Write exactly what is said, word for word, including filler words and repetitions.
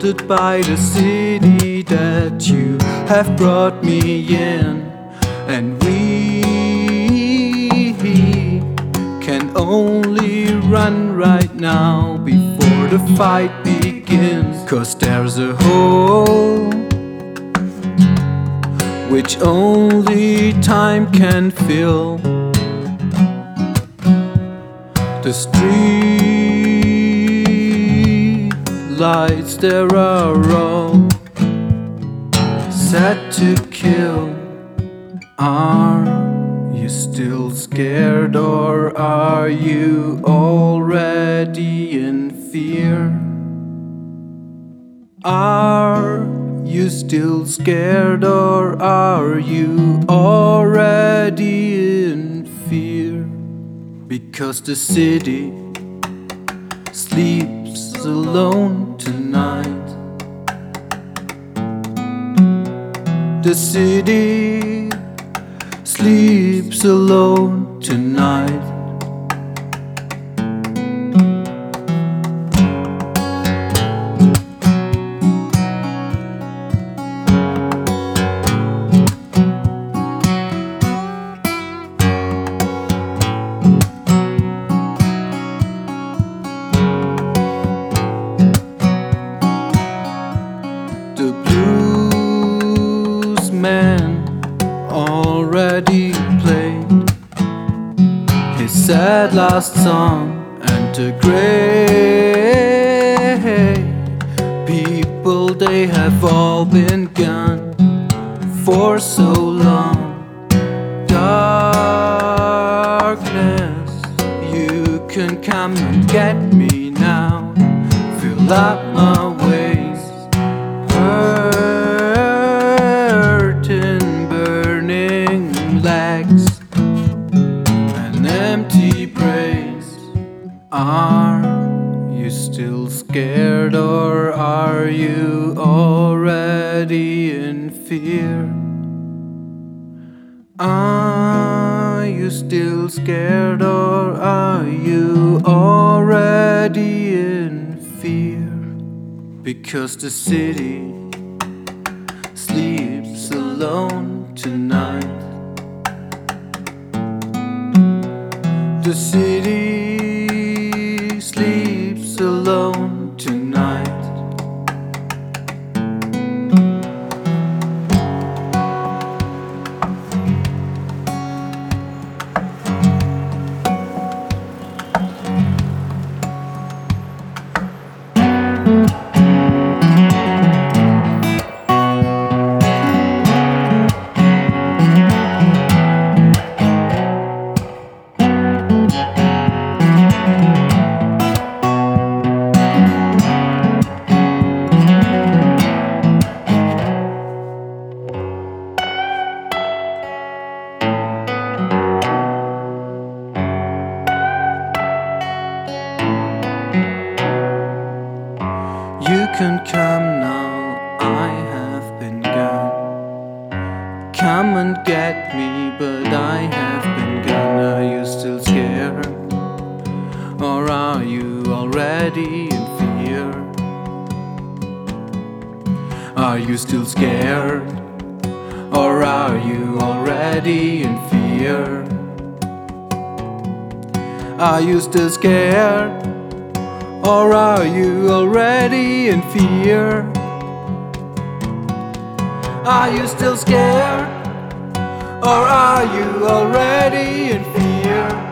bewildered by the city that you have brought me in, and we can only run right now before the fight begins. 'Cause there's a hole which only time can fill. The street lights there are all set to kill. Are you still scared, or are you already in fear? Are you still scared, or are you already in fear? Because the city sleeps alone tonight. The city sleeps alone tonight. The blues man already played his sad last song, and the grey people, they have all been gone for so long. Darkness, you can come and get me now. Fill up my ways, hurting, burning legs, an empty praise. Are you still scared, or are you already in fear? Are you still scared, or are you already in fear? Because the city sleeps alone tonight. The city sleeps alone tonight. You can come now, I have been gone. Come and get me, but I have been gone. Are you still scared, or are you already in fear? Are you still scared, or are you already in fear? Are you still scared, or are you already in fear? Are you still scared, or are you already in fear?